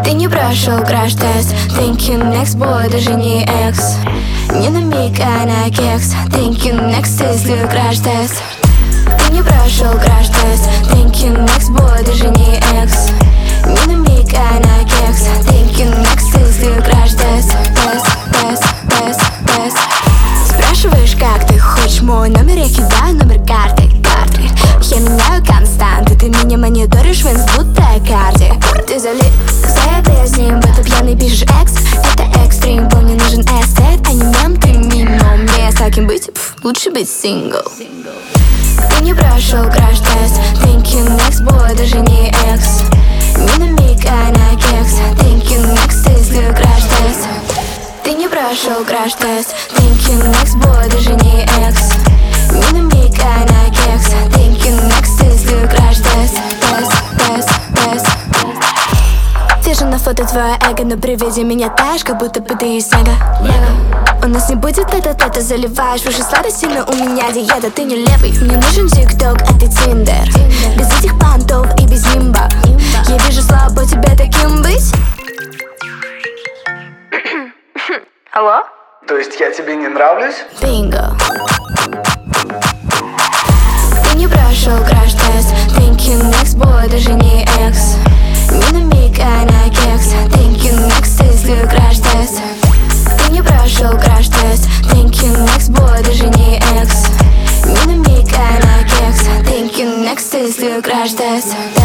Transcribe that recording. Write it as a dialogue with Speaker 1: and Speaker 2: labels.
Speaker 1: Ты не прошел краш-тест. Thank you, next boy, даже не экс. Не на миг, а на кекс. Thank you, next, если краш-тест. Ты не прошел краш-тест. Thank you, next boy, даже не экс. Не на миг, а на кекс. Thank you, next, если краш-тест. Тест. Спрашиваешь, как ты хочешь мой номер, я кидаю номер карты. Я меняю константы, ты меня мониторишь в инст, будто карте. Ты залип, заебай с ним, в этот пьяный пишешь экс. Это экстрим, помни, нужен эстет, а не мем, ты мимо. Мне с таким быть, лучше быть сингл. Ты не прошел краш-тест. Thank you, next boy, даже не экс. Не на миг, а на кекс. Thank you, next, если краш-тест. Ты не прошел краш-тест. Thank you, next boy, даже не экс. Не на миг, а на кекс. Thank you, next, если краш-тест. Тест. Вижу на фото твое эго, но при виде меня таешь, как будто бы ты из снега. У нас не будет это заливаешь выше сладости, но у меня диета, ты не левый. Мне нужен тикток, а ты тиндер. Без этих понтов и без нимба. Я вижу слабо тебе таким быть. Алло?
Speaker 2: То есть я тебе не нравлюсь?
Speaker 1: Бинго. Ты не прошел краш-тест. Thank you, next boy, даже не экс. Не на миг, а на кекс. Thank you, next, если краш-тест. Ты не прошел краш-тест. Thank you, next boy, даже не экс. Не на миг, а на кекс. Thank you, next, если краш-тест.